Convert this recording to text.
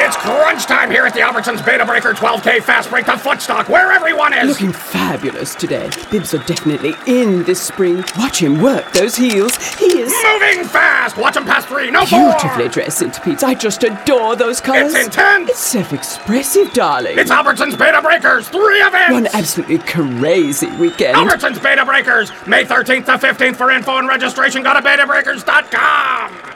It's crunch time here at the Albertsons Beta Breaker 12K Fast Break, the footstock, where everyone is. Looking fabulous today. Bibs are definitely in this spring. Watch him work those heels. He is moving fast. Watch him pass 3. No beautifully 4. dressed centipedes. I just adore those colors. It's intense. It's self-expressive, darling. It's Albertsons Beta Breakers, 3 events. One absolutely crazy weekend. Albertsons Beta Breakers, May 13th to 15th. For info and registration, go to betabreakers.com.